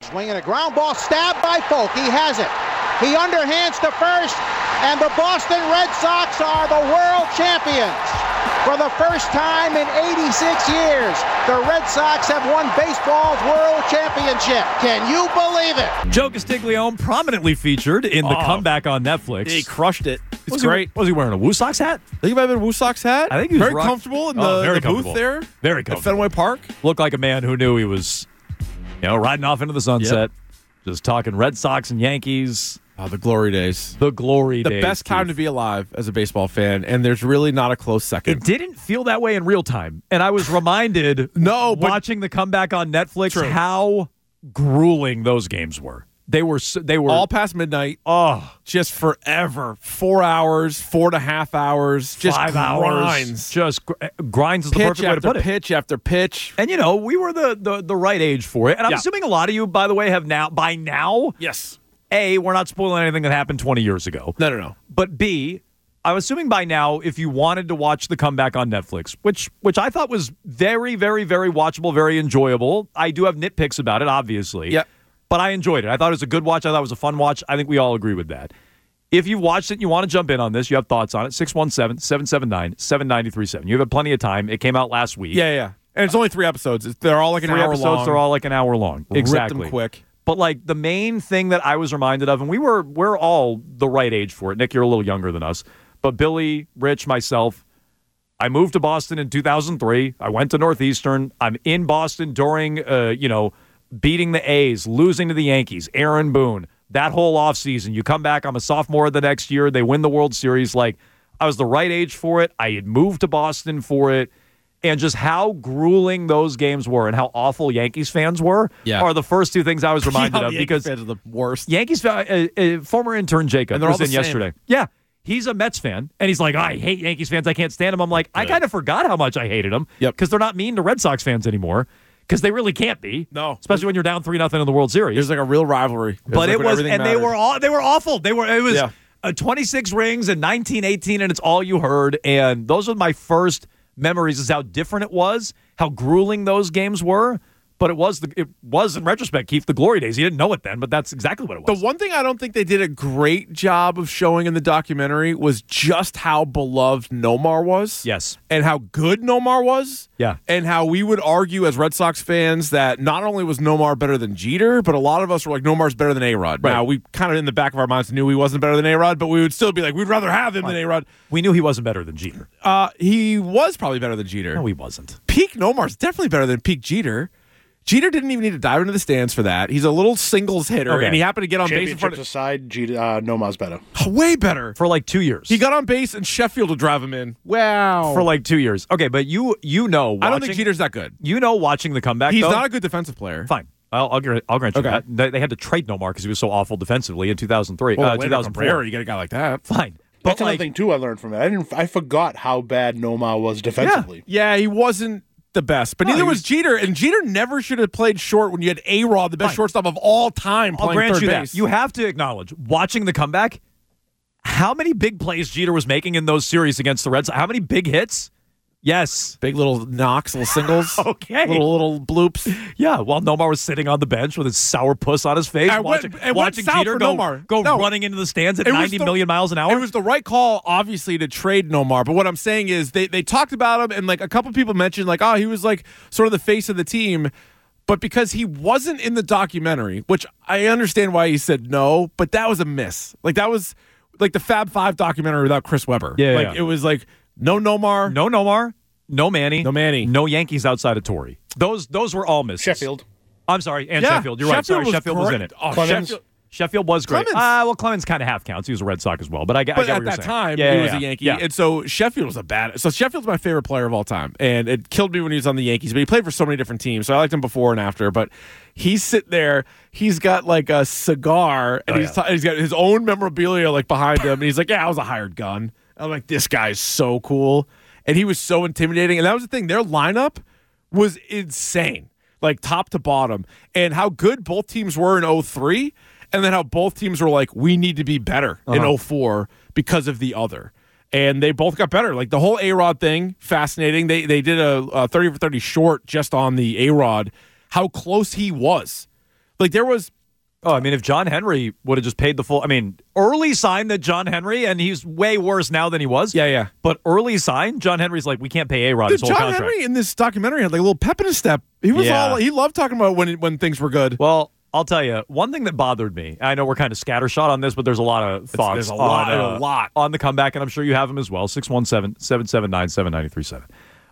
Swinging a ground ball, stabbed by Folk. He has it. He underhands to first, and the Boston Red Sox are the world champions. For the first time in 86 years, the Red Sox have won baseball's world championship. Can you believe it? Joe Castiglione prominently featured in the comeback on Netflix. He crushed it. It's great. Was he wearing a Woo Sox hat? I think he might have been a Woo Sox hat. I think he was very comfortable in the booth there. Very at comfortable. Fenway Park. Looked like a man who knew he was, riding off into the sunset, just talking Red Sox and Yankees. Oh, the glory days. The glory days. The best time to be alive as a baseball fan, and there's really not a close second. It didn't feel that way in real time. And I was reminded, watching the comeback on Netflix, how grueling those games were. They were all past midnight. Oh, just forever. 4 hours, 4.5 hours, just 5 grinds. hours. Just grinds is the perfect way to put it. Pitch after pitch. And, we were the right age for it. And I'm assuming a lot of you, by the way, have by now. Yes. A, we're not spoiling anything that happened 20 years ago. No. But B, I'm assuming by now, if you wanted to watch the comeback on Netflix, which I thought was very, very, very watchable, very enjoyable. I do have nitpicks about it, obviously. Yep. But I enjoyed it. I thought it was a good watch. I thought it was a fun watch. I think we all agree with that. If you've watched it and you want to jump in on this, you have thoughts on it, 617-779-7937. You have plenty of time. It came out last week. Yeah. And it's only 3 episodes. They're all like an hour long. They're all like an hour long. Exactly. Rip them quick. But the main thing that I was reminded of, and we're all the right age for it. Nick, you're a little younger than us. But Billy, Rich, myself, I moved to Boston in 2003. I went to Northeastern. I'm in Boston during, beating the A's, losing to the Yankees, Aaron Boone, that whole offseason. You come back, I'm a sophomore the next year. They win the World Series. I was the right age for it. I had moved to Boston for it. And just how grueling those games were and how awful Yankees fans were are the first two things I was reminded of. Because fans are the worst. Yankees former intern Jacob was in yesterday. Yeah, he's a Mets fan, and he's like, I hate Yankees fans. I can't stand them. I'm like, I kind of forgot how much I hated them because they're not mean to Red Sox fans anymore because they really can't be. No. Especially when you're down 3-0 in the World Series. There's like a real rivalry. But it was, and they were awful. It was 26 rings in 1918, and it's all you heard. And those were my first memories is how different it was, how grueling those games were. But it was in retrospect, Keith, the glory days. You didn't know it then, but that's exactly what it was. The one thing I don't think they did a great job of showing in the documentary was just how beloved Nomar was. Yes. And how good Nomar was. Yeah. And how we would argue as Red Sox fans that not only was Nomar better than Jeter, but a lot of us were like, Nomar's better than A-Rod. Right. Now, we kind of in the back of our minds knew he wasn't better than A-Rod, but we would still be like, we'd rather have him than A-Rod. We knew he wasn't better than Jeter. He was probably better than Jeter. No, he wasn't. Peak Nomar's definitely better than peak Jeter. Jeter didn't even need to dive into the stands for that. He's a little singles hitter, and he happened to get on base in front of... aside, Nomar's better. Way better. For 2 years. He got on base, and Sheffield would drive him in. Wow. For 2 years. Okay, but you know... I don't think Jeter's that good. Watching the comeback, He's not a good defensive player. Fine. I'll grant you that. They had to trade Nomar because he was so awful defensively in 2003. Well, 2004. You get a guy like that. Fine. That's another thing, too, I learned from it. I forgot how bad Nomar was defensively. Yeah, he wasn't the best, but neither was Jeter, and Jeter never should have played short when you had A-Rod, the best shortstop of all time, playing I'll grant third you base. That. You have to acknowledge, watching the comeback, how many big plays Jeter was making in those series against the Red Sox. How many big hits? Yes. Big little knocks, little singles. Okay. Little bloops. Yeah, while Nomar was sitting on the bench with his sour puss on his face, watching Jeter go running into the stands at 90 million miles an hour. It was the right call, obviously, to trade Nomar. But what I'm saying is they talked about him, and a couple people mentioned, he was sort of the face of the team. But because he wasn't in the documentary, which I understand why he said no, but that was a miss. That was the Fab Five documentary without Chris Webber. Yeah. It was no Nomar. No Nomar. No Manny. No Manny. No Yankees outside of Torrey. Those were all misses. Sheffield. I'm sorry, and Sheffield. You're right. Sorry, Sheffield was in it. Sheffield was great. Clemens kind of half counts. He was a Red Sox as well, but I get what you're saying. At that time, he was a Yankee, and so Sheffield was So Sheffield's my favorite player of all time, and it killed me when he was on the Yankees. But he played for so many different teams, so I liked him before and after. But he's sitting there, he's got a cigar, and he's got his own memorabilia behind him, and he's like, "Yeah, I was a hired gun." I'm like, "This guy's so cool," and he was so intimidating. And that was the thing; their lineup was insane, top to bottom, and how good both teams were in 2003. And then how both teams were we need to be better in 2004 because of the other. And they both got better. The whole A-Rod thing, fascinating. They did a 30 for 30 short just on the A-Rod, how close he was. Like there was. Oh, I mean, if John Henry would have just paid the full, early sign that John Henry, and he's way worse now than he was. Yeah. But early sign, John Henry's like, we can't pay A-Rod his whole John contract. Henry in this documentary had like a little pep in his step. He was he loved talking about when things were good. Well, I'll tell you, one thing that bothered me, I know we're kind of scattershot on this, but there's a lot of thoughts There's a lot on the comeback, and I'm sure you have them as well, 617-779-7937.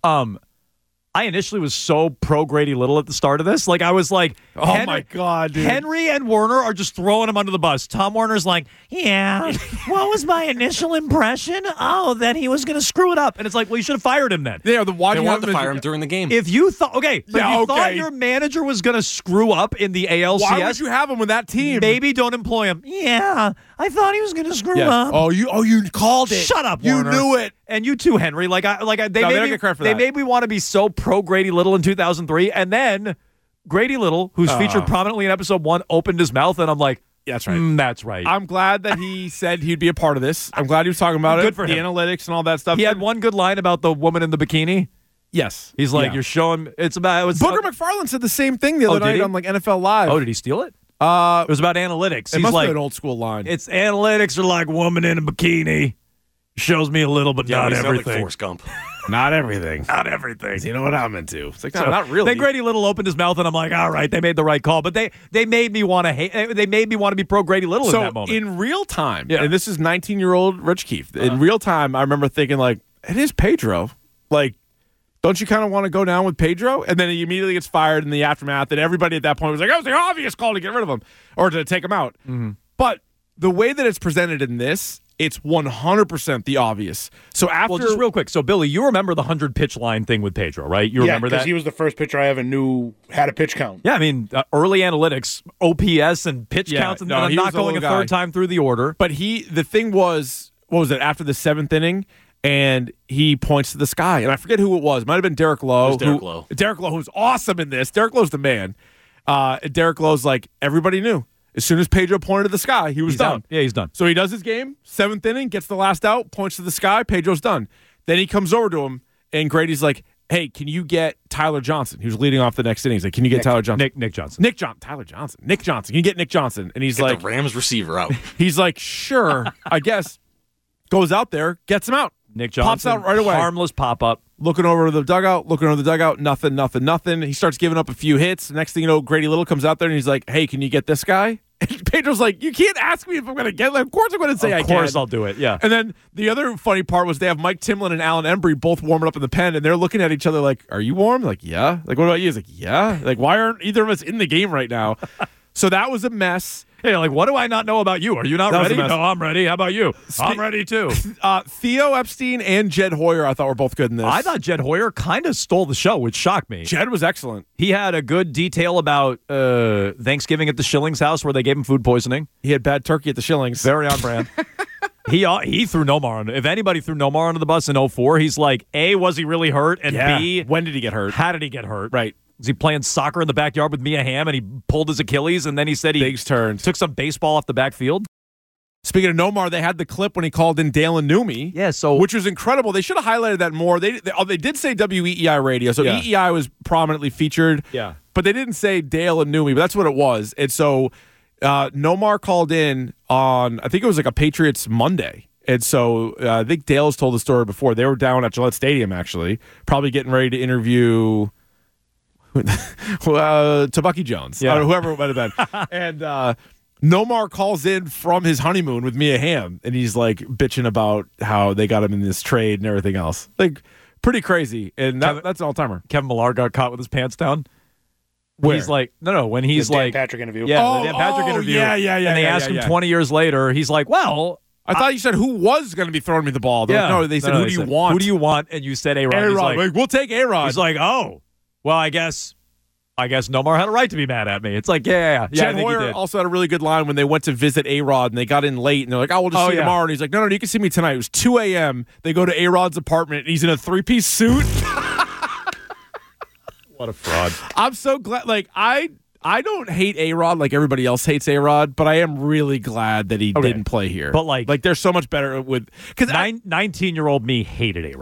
I initially was so pro Grady Little at the start of this. Like, I was like, oh my God, dude. Henry and Werner are just throwing him under the bus. Tom Werner's like, yeah, what was my initial impression? Oh, that he was going to screw it up. And it's like, well, you should have fired him then. Yeah, They wanted to fire him during the game. If you thought, thought your manager was going to screw up in the ALCS, why would you have him with that team? Maybe don't employ him. Yeah, I thought he was going to screw up. Oh, you called it. Shut up, You Werner. knew it. And you too, Henry. They don't get credit for that. made me want to be so pro Grady Little in 2003, and then Grady Little, who's featured prominently in episode 1, opened his mouth, and I'm like, yeah, that's right. That's right. I'm glad that he said he'd be a part of this. I'm glad he was talking about Good for the him. analytics and all that stuff. He had one good line about the woman in the bikini. Yes, He's like, you're showing. It's about. It was Booker McFarland said the same thing the other did night he? on like NFL Live. Oh, did he steal it? It was about analytics. It He's must like, be an old school line. it's analytics are like woman in a bikini. Shows me a little, but not he sounded everything. Like Forrest Gump. Not everything. Not everything. You know what I'm into. It's like, no, not really. Then Grady Little opened his mouth, and I'm like, all right, they made the right call. But they made me want to hate. They made me want to be pro Grady Little in that moment. In real time, Yeah. and this is 19-year-old Rich Keefe. In real time, I remember thinking, like, it is Pedro. Like, don't you kind of want to go down with Pedro? And then he immediately gets fired in the aftermath, and everybody at that point was like, that was the obvious call to get rid of him or to take him out. Mm-hmm. But the way that it's presented in this, it's 100% the obvious. So after, Well, just real quick. So, Billy, you remember the 100-pitch line thing with Pedro, right? You remember that? because he was the first pitcher I ever knew had a pitch count. Yeah, I mean, early analytics, OPS and pitch counts, and no, then he not was a going a little guy. third time through the order. But the thing was, what was it, after the 7th inning? And he points to the sky. And I forget who it was. Might have been Derek Lowe. It was Derek Lowe. Derek Lowe, who's awesome in this. Derek Lowe's the man. Derek Lowe's like, everybody knew. As soon as Pedro pointed to the sky, he was He's done. out. Yeah, he's done. So he does his game, 7th inning, gets the last out, points to the sky, Pedro's done. Then he comes over to him, and Grady's like, hey, can you get Tyler Johnson? He was leading off the next inning. He's like, can you get Tyler Johnson? Nick Johnson. Tyler Johnson. Nick Johnson. Can you get Nick Johnson? And he's Get like, the Rams receiver out. he's like, sure, I guess. Goes out there, gets him out. Nick Johnson. Pops out right away. Harmless pop-up. Looking over the dugout, nothing. He starts giving up a few hits. Next thing you know, Grady Little comes out there and he's like, hey, can you get this guy? And Pedro's like, you can't ask me if I'm going to get him. Of course I'm going to say I can. Of course I'll do it, yeah. And then the other funny part was they have Mike Timlin and Alan Embry both warming up in the pen, and they're looking at each other like, are you warm? Like, yeah. Like, what about you? He's like, yeah. Like, why aren't either of us in the game right now? So that was a mess. Hey, like, what do I not know about you? Are you not That was ready? a mess. No, I'm ready. How about you? I'm ready, too. Theo Epstein and Jed Hoyer, I thought, were both good in this. I thought Jed Hoyer kind of stole the show, which shocked me. Jed was excellent. He had a good detail about Thanksgiving at the Schillings house where they gave him food poisoning. He had bad turkey at the Shillings. Very on brand. He threw Nomar on. If anybody threw Nomar under the bus in 2004, he's like, A, was he really hurt? And B, when did he get hurt? how did he get hurt? Right. Was he playing soccer in the backyard with Mia Hamm and he pulled his Achilles and then he said he Biggs turned. took some baseball off the backfield? Speaking of Nomar, they had the clip when he called in Dale and Newmy. Yeah, so which was incredible. They should have highlighted that more. They did say WEEI radio, so Yeah. EEI was prominently featured. Yeah. But they didn't say Dale and Newmy, but that's what it was. And so Nomar called in on, I think it was like a Patriots Monday. And so I think Dale's told the story before. They were down at Gillette Stadium, actually, probably getting ready to interview Tabucky Jones, Yeah. or whoever it might have been. And Nomar calls in from his honeymoon with Mia Hamm, and he's like bitching about how they got him in this trade and everything else. Like, pretty crazy. And that's an all-timer. Kevin Millar got caught with his pants down. Where? He's like, no, when he's The Dan like, Patrick interview. yeah, the Dan Patrick interview. Yeah. And they asked him 20 years later, he's like, well, I thought you said who was going to be throwing me the ball. They're like, no, they said, who do you want? Who do you want? And you said A-Rod. A-Rod. He's like, We'll take A-Rod. he's like, oh, well, I guess Nomar had a right to be mad at me. It's like, yeah, I Jed think he Hoyer did. also had a really good line when they went to visit A-Rod and they got in late and they're like, oh, we'll just see you tomorrow. And he's like, no, you can see me tonight. It was 2 a.m. They go to A-Rod's apartment and he's in a 3-piece suit. What a fraud. I'm so glad. Like, I don't hate A-Rod like everybody else hates A-Rod, but I am really glad that he didn't play here. But like there's so much better with because 19-year-old me hated A-Rod.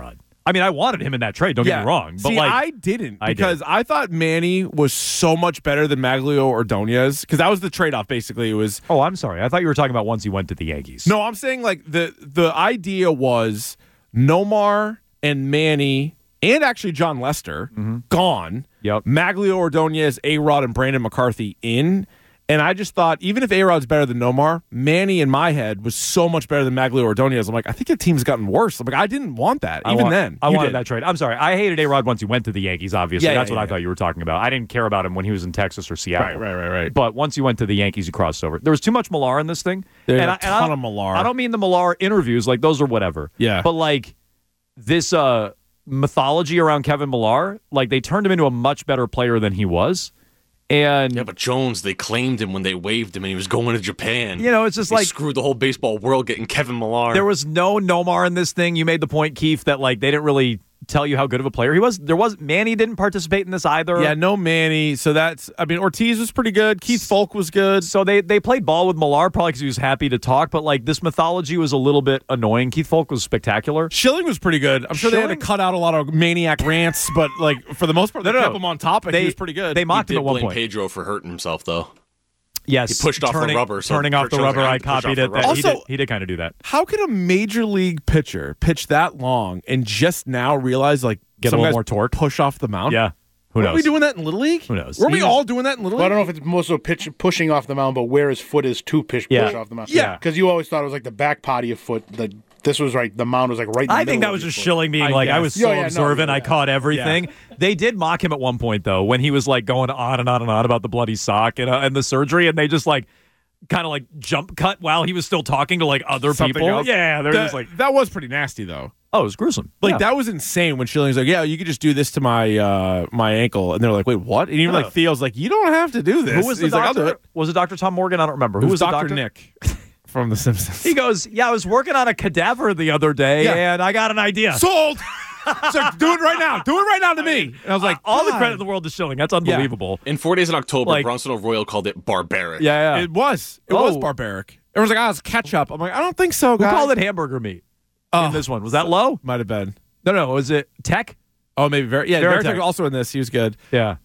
I mean, I wanted him in that trade. Don't get me wrong. But see, I didn't because I thought Manny was so much better than Maglio Ordonez because that was the trade-off. Basically, it was. Oh, I'm sorry. I thought you were talking about once he went to the Yankees. No, I'm saying like the idea was Nomar and Manny and actually John Lester gone. Yep. Maglio Ordonez, A-Rod, and Brandon McCarthy in. And I just thought, even if A-Rod's better than Nomar, Manny in my head was so much better than Maglio Ordonez. I'm like, I think the team's gotten worse. I'm like, I didn't want that. I wanted that trade. I'm sorry. I hated A-Rod once he went to the Yankees, obviously. That's what I thought you were talking about. I didn't care about him when he was in Texas or Seattle. Right. But once he went to the Yankees, he crossed over. There was too much Millar in this thing. There's a ton of Millar. I don't mean the Millar interviews. Like, those are whatever. Yeah. But, like, this mythology around Kevin Millar, like, they turned him into a much better player than he was. And yeah, but Jones, they claimed him when they waived him and he was going to Japan. You know, it's just they like screwed the whole baseball world getting Kevin Millar. There was no Nomar in this thing. You made the point, Keith, that like they didn't really tell you how good of a player he was. Manny didn't participate in this either. Yeah, no Manny. So Ortiz was pretty good. Keith Folk was good. So they played ball with Millar probably because he was happy to talk, but like this mythology was a little bit annoying. Keith Folk was spectacular. Schilling was pretty good. I'm sure they had to cut out a lot of maniac rants, but like for the most part, they kept him on topic. He was pretty good. They mocked him at one point. Pedro for hurting himself though. Yes, he pushed off the rubber. So turning off the rubber, I copied it. Also, he did kind of do that. How could a major league pitcher pitch that long and just now realize like get a little more torque, push off the mound? Yeah, who knows? Were we doing that in Little League? Who knows? Were we all doing that in Little League? I don't know if it's more so pushing off the mound, but where his foot is to push off the mound. Yeah, because you always thought it was like the back part of your foot. This was right. The mound was like right. In the I think that was just Schilling being like, I was so observant. I caught everything. They did mock him at one point though when he was like going on and on and on about the bloody sock and the surgery, and they just like kind of like jump cut while he was still talking to like other people. Else. Yeah, they're just like that was pretty nasty though. Oh, it was gruesome. Like that was insane when Schilling's like, yeah, you could just do this to my my ankle, and they're like, wait, what? And even like Theo's like, you don't have to do this. Who was the doctor? Like, I'll do it. Was it Dr. Tom Morgan? I don't remember. Who was the doctor? Nick from The Simpsons. He goes, yeah, I was working on a cadaver the other day, and I got an idea. Sold. So do it right now. Do it right now to me. And I was like, all the credit in the world to Schilling. That's unbelievable. In 4 days in October, Bronson O'Royal called it barbaric. Yeah. It was. It was barbaric. Everyone's like, it's ketchup. I'm like, I don't think so, guys. Who called it hamburger meat in this one? Was that Lowe? Might have been. No. Was it Tech? Oh, maybe. Veritek also in this. He was good. Yeah.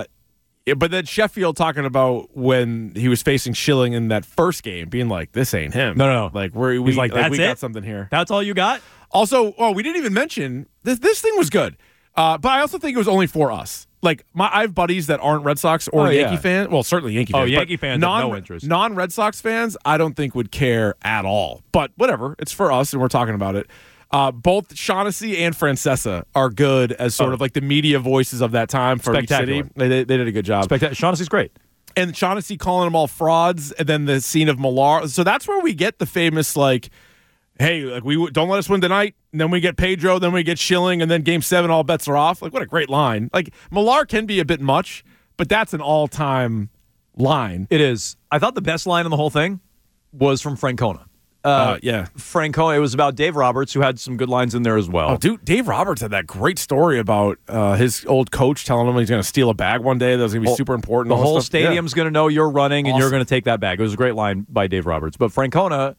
But then Sheffield talking about when he was facing Schilling in that first game, being like, this ain't him. No. Like, we got something here. That's all you got? Also, we didn't even mention this thing was good, but I also think it was only for us. Like I have buddies that aren't Red Sox or Yankee fans. Well, certainly Yankee fans. Yankee fans have no interest. Non-Red Sox fans, I don't think would care at all. But whatever, it's for us, and we're talking about it. Both Shaughnessy and Francesa are good as sort of like the media voices of that time for each city. They did a good job. Shaughnessy's great. And Shaughnessy calling them all frauds, and then the scene of Millar. So that's where we get the famous like, hey, like we don't let us win tonight, and then we get Pedro, then we get Schilling, and then Game 7, all bets are off. Like, what a great line. Like, Millar can be a bit much, but that's an all-time line. It is. I thought the best line in the whole thing was from Francona. Francona, it was about Dave Roberts, who had some good lines in there as well. Oh, dude, Dave Roberts had that great story about his old coach telling him he's going to steal a bag one day that was going to be super important. The whole stadium's going to know you're running, and you're going to take that bag. It was a great line by Dave Roberts. But Francona...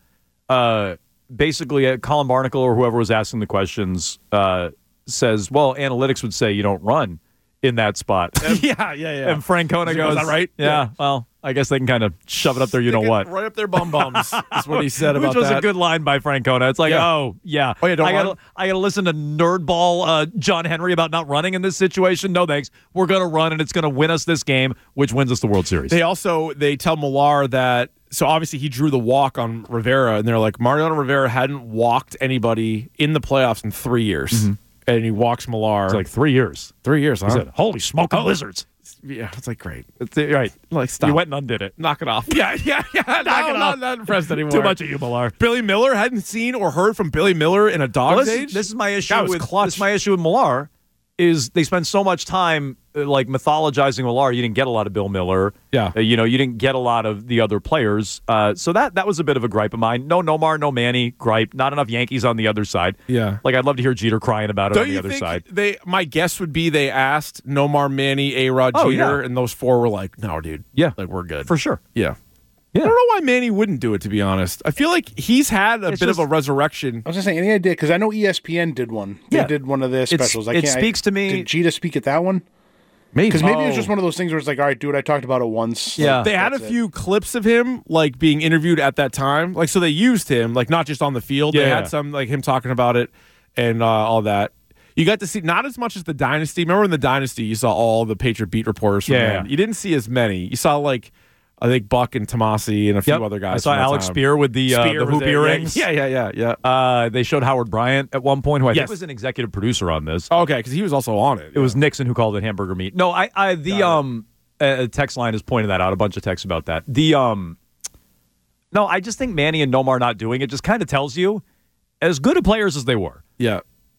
basically, Colin Barnacle or whoever was asking the questions says, well, analytics would say you don't run in that spot. And, yeah. And Francona goes, is that right? Yeah, well, I guess they can kind of shove it up there, you-know-what. Right up their bum-bums is what he said about that. Which was a good line by Francona. It's like, I gotta listen to nerdball John Henry about not running in this situation? No, thanks. We're going to run, and it's going to win us this game, which wins us the World Series. They tell Millar that, so obviously he drew the walk on Rivera, and they're like, Mariano Rivera hadn't walked anybody in the playoffs in 3 years. Mm-hmm. And he walks Millar. It's like 3 years. 3 years, huh? He said, holy smoking lizards. Yeah, it's like, great. Right. Like, stop. You went and undid it. Knock it off. Yeah. I'm not impressed anymore. Too much of you, Millar. Billy Miller, hadn't seen or heard from Billy Miller in a dog's age. This is my issue with Millar. Is they spend so much time like mythologizing Millar. You didn't get a lot of Bill Miller. Yeah. You didn't get a lot of the other players. So that was a bit of a gripe of mine. No Nomar, no Manny, gripe. Not enough Yankees on the other side. Yeah. Like, I'd love to hear Jeter crying about it on the other side. My guess would be they asked Nomar, Manny, A-Rod, Jeter, and those four were like, no, dude. Yeah. Like, we're good. For sure. Yeah. I don't know why Manny wouldn't do it, to be honest. I feel like he's had a bit of a resurrection. I was just saying, any idea? Because I know ESPN did one. They did one of their specials. It speaks to me. Did Jeter speak at that one? Maybe. Because maybe it was just one of those things where it's like, all right, dude, I talked about it once. Yeah. They had a few clips of him, like, being interviewed at that time. Like, so they used him, like, not just on the field. They had some, like, him talking about it and all that. You got to see not as much as the Dynasty. Remember in the Dynasty, you saw all the Patriot beat reporters from then. You didn't see as many. You saw, like, I think Buck and Tomasi and a few other guys. I saw Alex Spear with the hoop earrings. Yeah. They showed Howard Bryant at one point, who I think was an executive producer on this. Oh, okay, because he was also on it. It was Nixon who called it hamburger meat. No, the text line has pointed that out. A bunch of texts about that. No, I just think Manny and Nomar not doing it just kind of tells you, as good of players as they were. Yeah.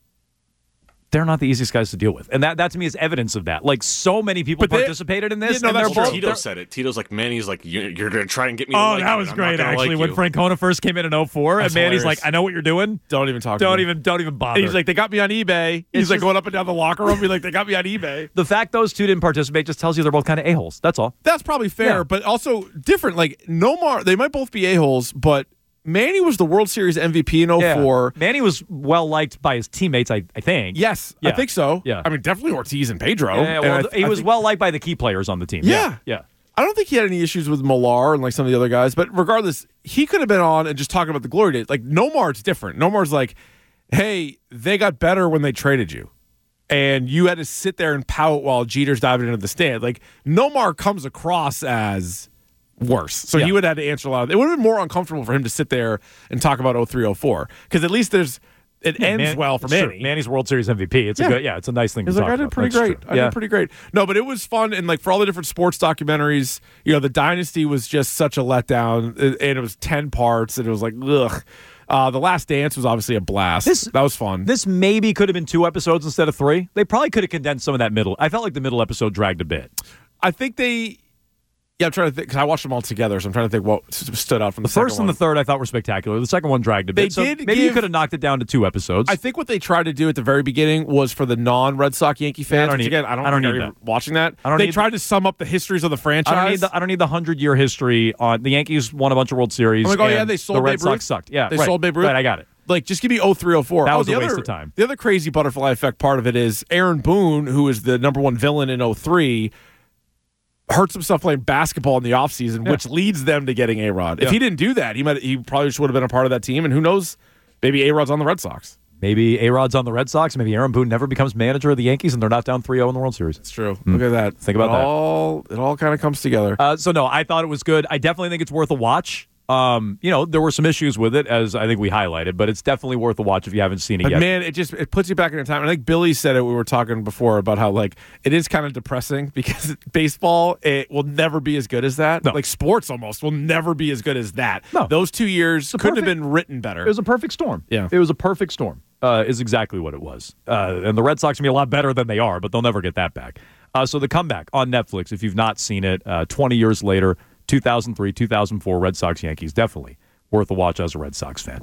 They're not the easiest guys to deal with. And that to me is evidence of that. Like, so many people participated in this. Yeah, no, Tito said it. Tito's like, Manny's like, you're going to try and get me to like that was great, actually, when Francona first came in 2004, and Manny's like, I know what you're doing. Don't even talk to me. Don't even bother. And he's like, they got me on eBay. He's like going up and down the locker room. He's like, they got me on eBay. The fact those two didn't participate just tells you they're both kind of a-holes. That's all. That's probably fair, but also different. Like, Nomar, they might both be a-holes, but Manny was the World Series MVP in 2004. Yeah. Manny was well-liked by his teammates, I think. Yes, I think so. Yeah. I mean, definitely Ortiz and Pedro. Yeah, he was well-liked by the key players on the team. Yeah. Yeah. I don't think he had any issues with Millar and like some of the other guys, but regardless, he could have been on and just talking about the glory days. Like, Nomar's different. Nomar's like, hey, they got better when they traded you. And you had to sit there and pout while Jeter's diving into the stand. Like, Nomar comes across as worse. So he would have had to answer a lot of it. It would have been more uncomfortable for him to sit there and talk about 03-04. Because at least it ends well for Manny. Sure. Manny's World Series MVP. It's it's a nice thing to talk about. I did pretty great. No, but it was fun. And like for all the different sports documentaries, the Dynasty was just such a letdown. And it was 10 parts. And it was like, ugh. The Last Dance was obviously a blast. That was fun. This maybe could have been 2 episodes instead of 3. They probably could have condensed some of that middle. I felt like the middle episode dragged a bit. I think they... Yeah, I'm trying to think, because I watched them all together, so I'm trying to think what stood out from the first and the third I thought were spectacular. The second one dragged a bit. Maybe you could have knocked it down to 2 episodes. I think what they tried to do at the very beginning was for the non-Red Sox Yankee fans. I don't need that. Watching that. They tried to sum up the histories of the franchise. I don't need the 100-year history on the Yankees won a bunch of World Series. I'm like, they sold the Red Babe Ruth. Sox sucked. Yeah, they sold Babe Ruth. Right, I got it. Like, just give me 03-04. That was a waste of time. The other crazy butterfly effect part of it is Aaron Boone, who is the number 1 villain in 03, hurts himself playing basketball in the offseason, which leads them to getting A-Rod. If he didn't do that, he probably would have been a part of that team, and who knows, maybe A-Rod's on the Red Sox. Maybe A-Rod's on the Red Sox. Maybe Aaron Boone never becomes manager of the Yankees, and they're not down 3-0 in the World Series. It's true. Look at that. Think about that. It all kind of comes together. So, no, I thought it was good. I definitely think it's worth a watch. There were some issues with it, as I think we highlighted, but it's definitely worth a watch if you haven't seen it yet. Man, it puts you back in time. I think Billy said it. We were talking before about how like it is kind of depressing because baseball it will never be as good as that. No. Like sports almost will never be as good as that. No. Those 2 years couldn't have been written better. It was a perfect storm. Yeah, it was a perfect storm. Is exactly what it was. And the Red Sox can be a lot better than they are, but they'll never get that back. So The Comeback on Netflix. If you've not seen it, 20 years later, 2003, 2004, Red Sox Yankees, definitely worth a watch as a Red Sox fan.